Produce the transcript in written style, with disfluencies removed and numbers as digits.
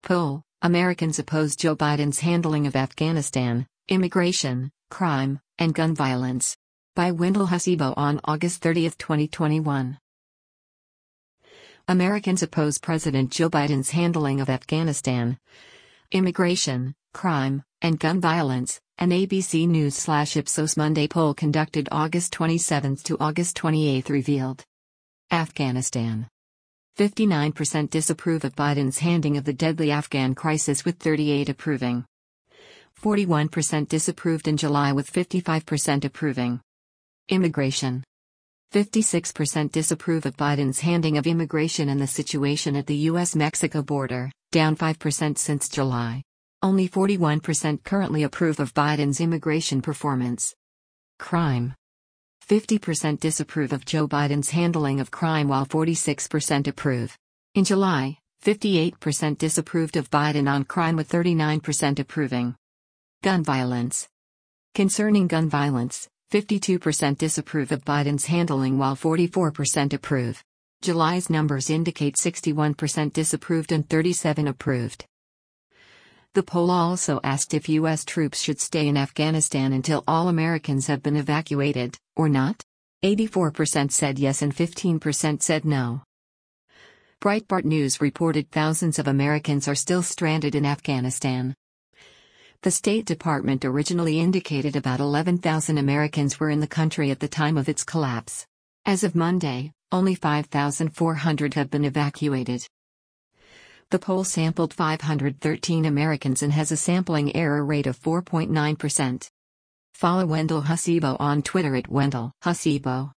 Poll: Americans oppose Joe Biden's handling of Afghanistan, immigration, crime, and gun violence. By Wendell Hasibo on August 30, 2021. Americans oppose President Joe Biden's handling of Afghanistan, immigration, crime, and gun violence. An ABC News/Ipsos Monday poll conducted August 27 to August 28 revealed. Afghanistan. 59% disapprove of Biden's handling of the deadly Afghan crisis, with 38% approving. 41% disapproved in July, with 55% approving. Immigration. 56% disapprove of Biden's handling of immigration and the situation at the U.S.-Mexico border, down 5% since July. Only 41% currently approve of Biden's immigration performance. Crime. 50% disapprove of Joe Biden's handling of crime, while 46% approve. In July, 58% disapproved of Biden on crime, with 39% approving. Gun violence. Concerning gun violence, 52% disapprove of Biden's handling, while 44% approve. July's numbers indicate 61% disapproved and 37% approved. The poll also asked if U.S. troops should stay in Afghanistan until all Americans have been evacuated, or not. 84% said yes and 15% said no. Breitbart News reported thousands of Americans are still stranded in Afghanistan. The State Department originally indicated about 11,000 Americans were in the country at the time of its collapse. As of Monday, only 5,400 have been evacuated. The poll sampled 513 Americans and has a sampling error rate of 4.9%. Follow Wendell Hasibo on Twitter at Wendell Hasibo.